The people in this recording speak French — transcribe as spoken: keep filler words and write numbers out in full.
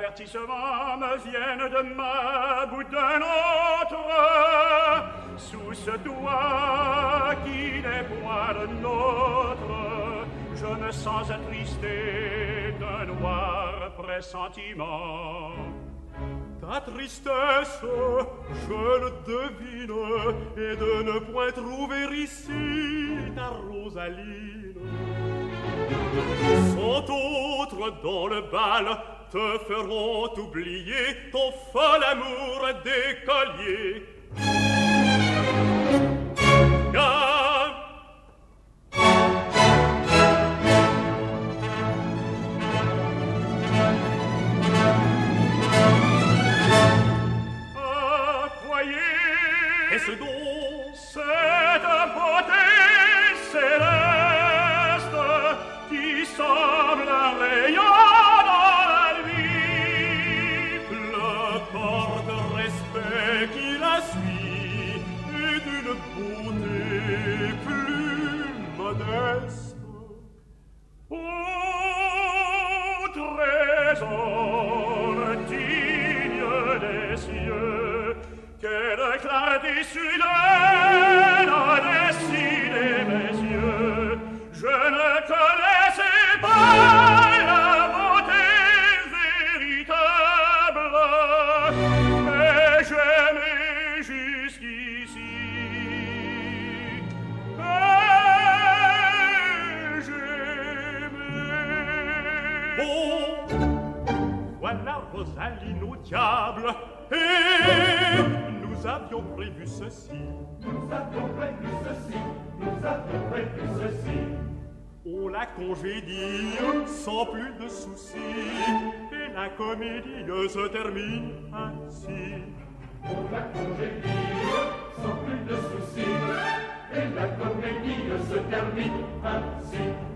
divertissements me viennent de ma ou d'un autre, sous ce toit qui n'est point le nôtre, je me sens attristé d'un noir pressentiment. Ta tristesse, je le devine, est de ne point trouver ici ta Rosaline. Cent autres dans le bal te feront oublier ton fol amour d'écolier. Viens. Ah, voyez, est-ce donc cette beauté céleste qui semble un rayon dans la nuit? Le corps de respect qui la suit est d'une beauté plus modeste. Ô trésor digne des cieux, quelle clarté soudaine a décidé mes yeux. Je ne connaissais pas la beauté véritable, mais j'aimais jusqu'ici. Et j'aimais. Oh, voilà Rosaline au diable, et nous avions prévu ceci. Nous avions prévu ceci, nous avions prévu ceci. On la congédie sans plus de soucis, et la comédie se termine ainsi. On la congédie sans plus de soucis, et la comédie se termine ainsi.